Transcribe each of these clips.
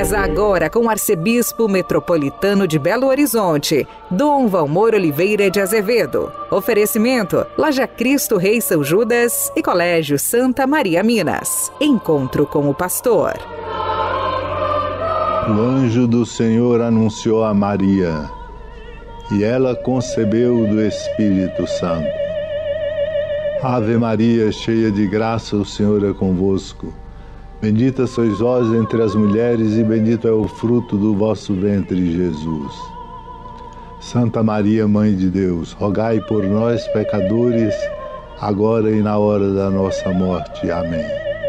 Conversamos agora com o arcebispo metropolitano de Belo Horizonte, Dom Valmor Oliveira de Azevedo. Oferecimento: Loja Cristo Rei São Judas e Colégio Santa Maria Minas. Encontro com o pastor. O anjo do Senhor anunciou a Maria, e ela concebeu do Espírito Santo. Ave Maria, cheia de graça, o Senhor é convosco. Bendita sois vós entre as mulheres, e bendito é o fruto do vosso ventre, Jesus. Santa Maria, Mãe de Deus, rogai por nós, pecadores, agora e na hora da nossa morte. Amém.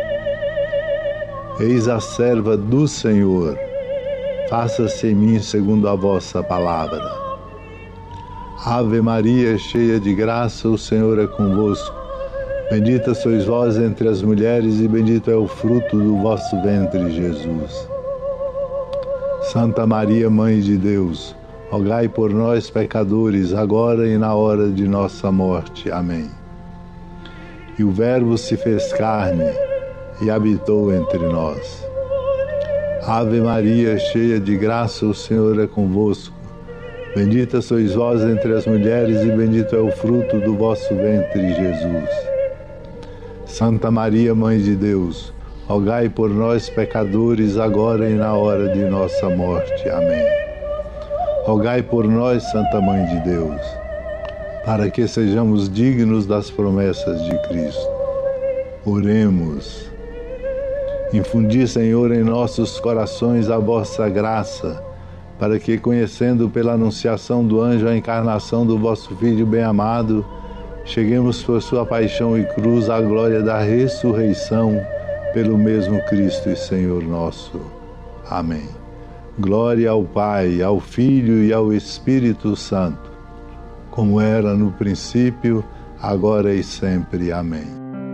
Eis a serva do Senhor, faça-se em mim segundo a vossa palavra. Ave Maria, cheia de graça, o Senhor é convosco. Bendita sois vós entre as mulheres, e bendito é o fruto do vosso ventre, Jesus. Santa Maria, Mãe de Deus, rogai por nós, pecadores, agora e na hora de nossa morte. Amém. E o Verbo se fez carne e habitou entre nós. Ave Maria, cheia de graça, o Senhor é convosco. Bendita sois vós entre as mulheres, e bendito é o fruto do vosso ventre, Jesus. Santa Maria, Mãe de Deus, rogai por nós, pecadores, agora e na hora de nossa morte. Amém. Rogai por nós, Santa Mãe de Deus, para que sejamos dignos das promessas de Cristo. Oremos. Infundi, Senhor, em nossos corações a vossa graça, para que, conhecendo pela anunciação do anjo a encarnação do vosso Filho bem-amado, cheguemos por sua paixão e cruz à glória da ressurreição, pelo mesmo Cristo e Senhor nosso. Amém. Glória ao Pai, ao Filho e ao Espírito Santo, como era no princípio, agora e sempre. Amém.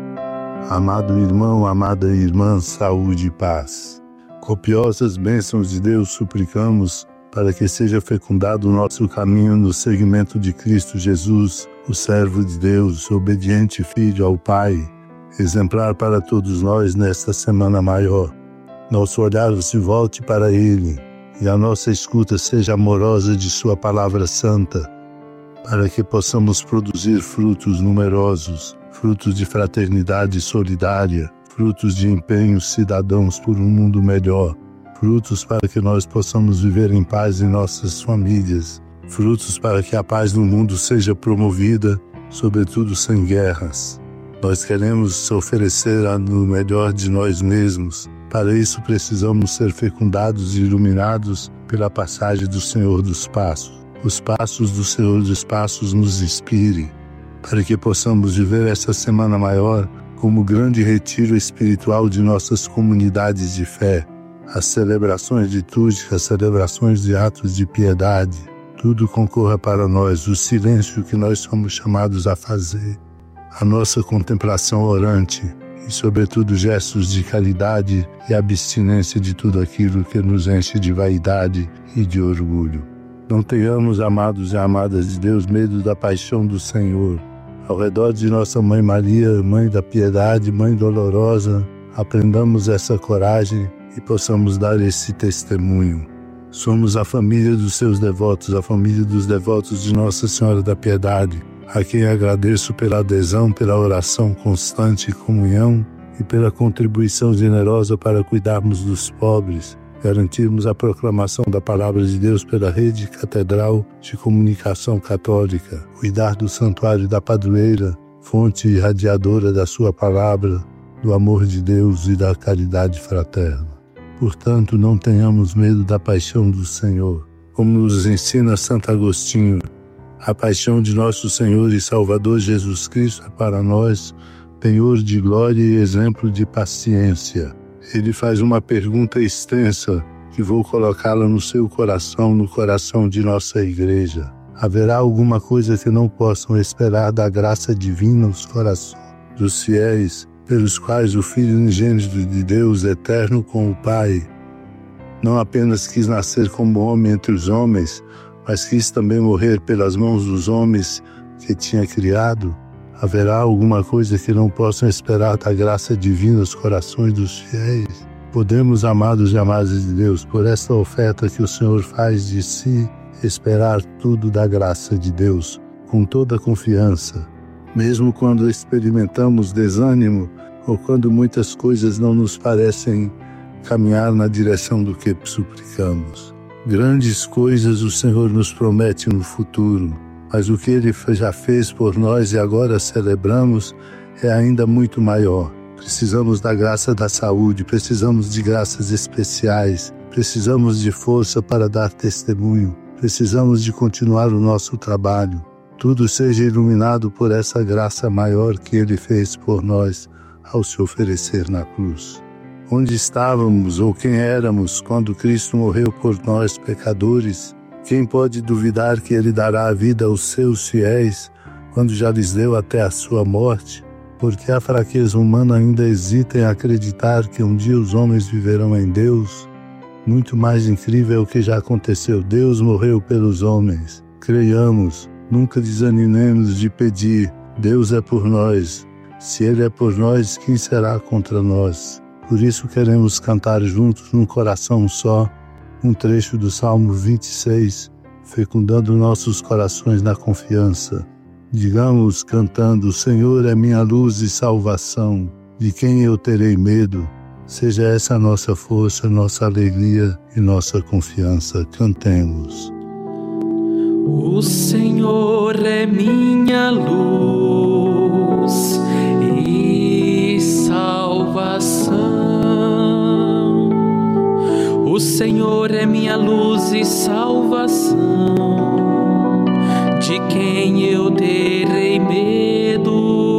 Amado irmão, amada irmã, saúde e paz. Copiosas bênçãos de Deus suplicamos para que seja fecundado o nosso caminho no seguimento de Cristo Jesus, o servo de Deus, obediente filho ao Pai, exemplar para todos nós nesta semana maior. Nosso olhar se volte para Ele e a nossa escuta seja amorosa de Sua palavra santa, para que possamos produzir frutos numerosos, frutos de fraternidade solidária, frutos de empenhos cidadãos por um mundo melhor, frutos para que nós possamos viver em paz em nossas famílias, frutos para que a paz no mundo seja promovida, sobretudo sem guerras. Nós queremos oferecer no melhor de nós mesmos. Para isso precisamos ser fecundados e iluminados pela passagem do Senhor dos Passos. Os passos do Senhor dos Passos nos inspirem, para que possamos viver essa semana maior como grande retiro espiritual de nossas comunidades de fé, as celebrações litúrgicas, as celebrações de atos de piedade, tudo concorra para nós, o silêncio que nós somos chamados a fazer, a nossa contemplação orante e, sobretudo, gestos de caridade e abstinência de tudo aquilo que nos enche de vaidade e de orgulho. Não tenhamos, amados e amadas de Deus, medo da paixão do Senhor. Ao redor de nossa Mãe Maria, Mãe da Piedade, Mãe dolorosa, aprendamos essa coragem e possamos dar esse testemunho. Somos a família dos seus devotos, a família dos devotos de Nossa Senhora da Piedade, a quem agradeço pela adesão, pela oração constante e comunhão e pela contribuição generosa para cuidarmos dos pobres, garantirmos a proclamação da Palavra de Deus pela Rede Catedral de Comunicação Católica, cuidar do Santuário da Padroeira, fonte irradiadora da Sua Palavra, do amor de Deus e da caridade fraterna. Portanto, não tenhamos medo da paixão do Senhor. Como nos ensina Santo Agostinho, a paixão de nosso Senhor e Salvador Jesus Cristo é para nós penhor de glória e exemplo de paciência. Ele faz uma pergunta extensa que vou colocá-la no seu coração, no coração de nossa igreja. Haverá alguma coisa que não possam esperar da graça divina nos corações dos fiéis, pelos quais o Filho unigênito de Deus, eterno com o Pai, não apenas quis nascer como homem entre os homens, mas quis também morrer pelas mãos dos homens que tinha criado? Haverá alguma coisa que não possam esperar da graça divina nos corações dos fiéis? Podemos, amados e amadas de Deus, por esta oferta que o Senhor faz de si, esperar tudo da graça de Deus, com toda confiança. Mesmo quando experimentamos desânimo ou quando muitas coisas não nos parecem caminhar na direção do que suplicamos. Grandes coisas o Senhor nos promete no futuro, mas o que Ele já fez por nós e agora celebramos é ainda muito maior. Precisamos da graça da saúde, precisamos de graças especiais, precisamos de força para dar testemunho, precisamos de continuar o nosso trabalho. Tudo seja iluminado por essa graça maior que Ele fez por nós ao se oferecer na cruz. Onde estávamos ou quem éramos quando Cristo morreu por nós, pecadores? Quem pode duvidar que Ele dará a vida aos seus fiéis quando já lhes deu até a sua morte? Porque a fraqueza humana ainda hesita em acreditar que um dia os homens viverão em Deus. Muito mais incrível é o que já aconteceu. Deus morreu pelos homens. Creiamos, nunca desanimemos de pedir. Deus é por nós. Se Ele é por nós, quem será contra nós? Por isso queremos cantar juntos num coração só, um trecho do Salmo 26, fecundando nossos corações na confiança. Digamos cantando: o Senhor é minha luz e salvação, de quem eu terei medo? Seja essa a nossa força, nossa alegria e nossa confiança. Cantemos. O Senhor é minha luz e salvação. O Senhor é minha luz e salvação, de quem eu terei medo?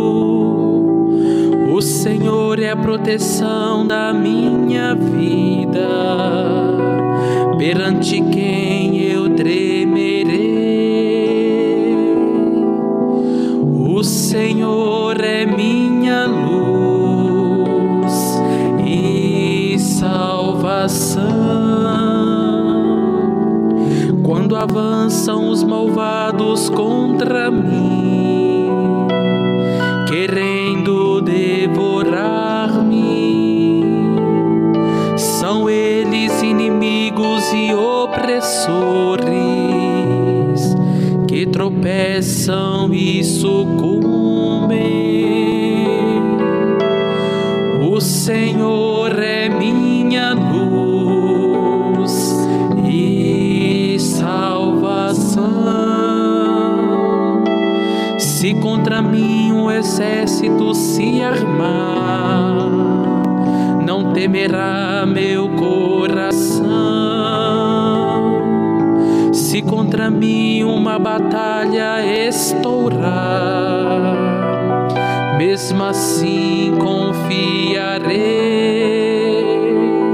O Senhor é a proteção da minha vida, perante quem eu tremerei? O Senhor é minha luz e salvação. Quando avançam os malvados contra mim, querendo devorar-me, são eles inimigos e opressores que tropeçam e sucumbem. O Senhor é minha luz e salvação. Se contra mim um exército se armar, não temerá meu coração. Se contra mim uma batalha estourar, mesmo assim confiarei.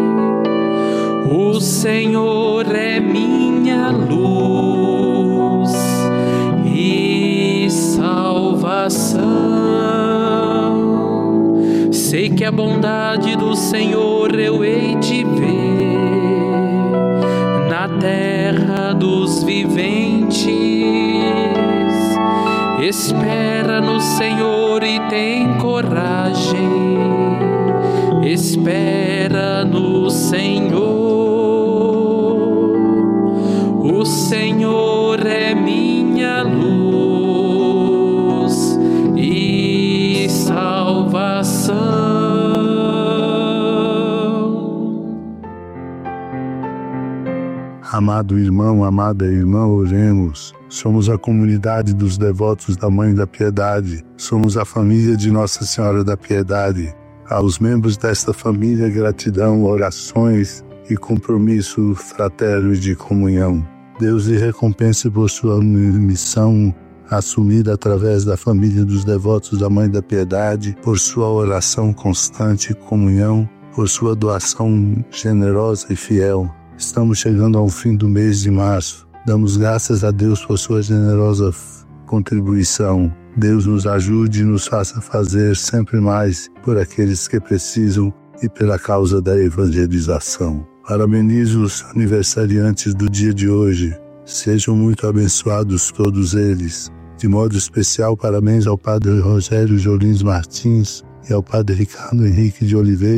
O Senhor é minha luz e salvação. Sei que a bondade do Senhor eu hei de ver na terra dos viventes. Espera no Senhor e tem coragem. Espera no Senhor. O Senhor é minha luz e salvação. Amado irmão, amada irmã, oremos. Somos a comunidade dos devotos da Mãe da Piedade. Somos a família de Nossa Senhora da Piedade. Aos membros desta família, gratidão, orações e compromisso fraterno e de comunhão. Deus lhe recompense por sua missão assumida através da família dos devotos da Mãe da Piedade, por sua oração constante e comunhão, por sua doação generosa e fiel. Estamos chegando ao fim do mês de março. Damos graças a Deus por sua generosa contribuição. Deus nos ajude e nos faça fazer sempre mais por aqueles que precisam e pela causa da evangelização. Parabenizo os aniversariantes do dia de hoje. Sejam muito abençoados todos eles. De modo especial, parabéns ao Padre Rogério Jolins Martins e ao Padre Ricardo Henrique de Oliveira,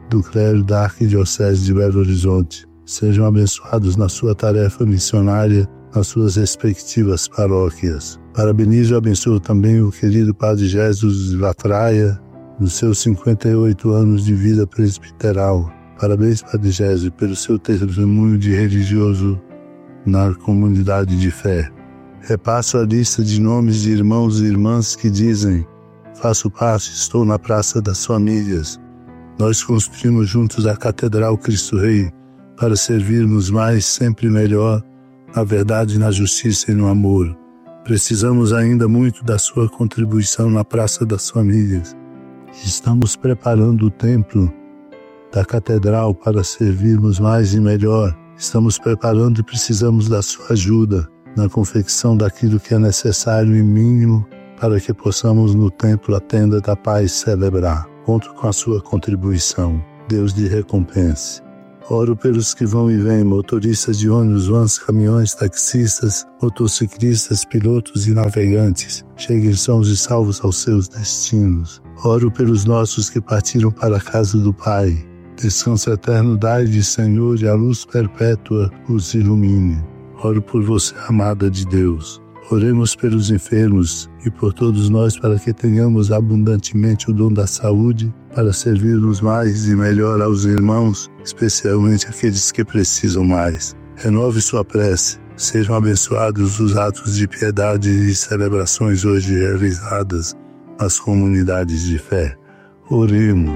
do clero da Arquidiocese de Belo Horizonte. Sejam abençoados na sua tarefa missionária, nas suas respectivas paróquias. Parabenizo e abençoo também o querido Padre Jesus de Latraia, nos seus 58 anos de vida presbiteral. Parabéns, Padre Jesus, pelo seu testemunho de religioso na comunidade de fé. Repasso a lista de nomes de irmãos e irmãs que dizem: faço parte, estou na Praça das Famílias. Nós construímos juntos a Catedral Cristo Rei para servirmos mais, sempre melhor, na verdade, na justiça e no amor. Precisamos ainda muito da sua contribuição na Praça das Famílias. Estamos preparando o templo da Catedral para servirmos mais e melhor. Estamos preparando e precisamos da sua ajuda na confecção daquilo que é necessário e mínimo para que possamos no templo a tenda da paz celebrar. Conto com a sua contribuição. Deus lhe recompense. Oro pelos que vão e vêm, motoristas de ônibus, vans, caminhões, taxistas, motociclistas, pilotos e navegantes. Cheguem sãos e salvos aos seus destinos. Oro pelos nossos que partiram para a casa do Pai. Descanso eterno dai-lhe, Senhor, e a luz perpétua os ilumine. Oro por você, amada de Deus. Oremos pelos enfermos e por todos nós para que tenhamos abundantemente o dom da saúde para servirmos mais e melhor aos irmãos, especialmente aqueles que precisam mais. Renove sua prece. Sejam abençoados os atos de piedade e celebrações hoje realizadas nas comunidades de fé. Oremos.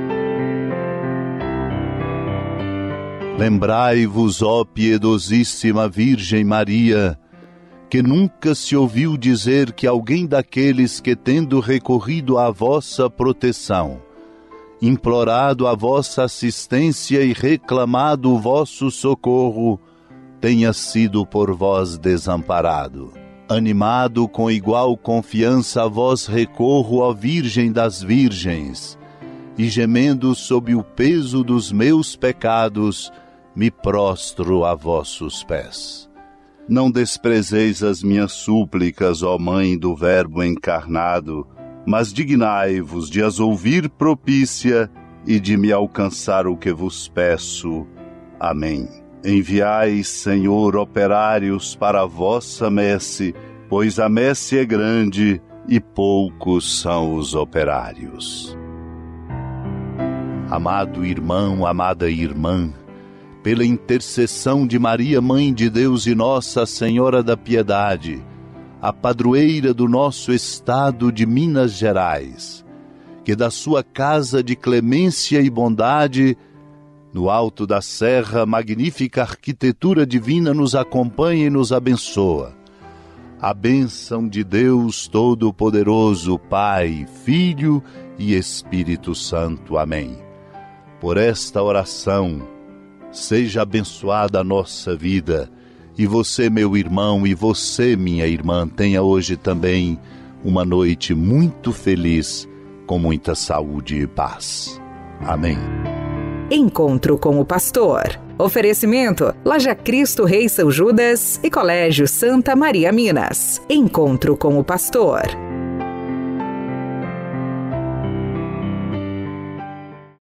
Lembrai-vos, ó piedosíssima Virgem Maria, que nunca se ouviu dizer que alguém daqueles que, tendo recorrido à vossa proteção, implorado a vossa assistência e reclamado o vosso socorro, tenha sido por vós desamparado. Animado com igual confiança a vós recorro, ó Virgem das Virgens, e gemendo sob o peso dos meus pecados, me prostro a vossos pés. Não desprezeis as minhas súplicas, ó Mãe do Verbo encarnado, mas dignai-vos de as ouvir propícia e de me alcançar o que vos peço. Amém. Enviai, Senhor, operários para a vossa messe, pois a messe é grande e poucos são os operários. Amado irmão, amada irmã, pela intercessão de Maria, Mãe de Deus e Nossa Senhora da Piedade, a padroeira do nosso estado de Minas Gerais, que da sua casa de clemência e bondade, no alto da serra, magnífica arquitetura divina nos acompanha e nos abençoa. A bênção de Deus Todo-Poderoso, Pai, Filho e Espírito Santo. Amém. Por esta oração, seja abençoada a nossa vida, e você, meu irmão, e você, minha irmã, tenha hoje também uma noite muito feliz, com muita saúde e paz. Amém. Encontro com o Pastor. Oferecimento: Laja Cristo Rei São Judas e Colégio Santa Maria Minas. Encontro com o Pastor.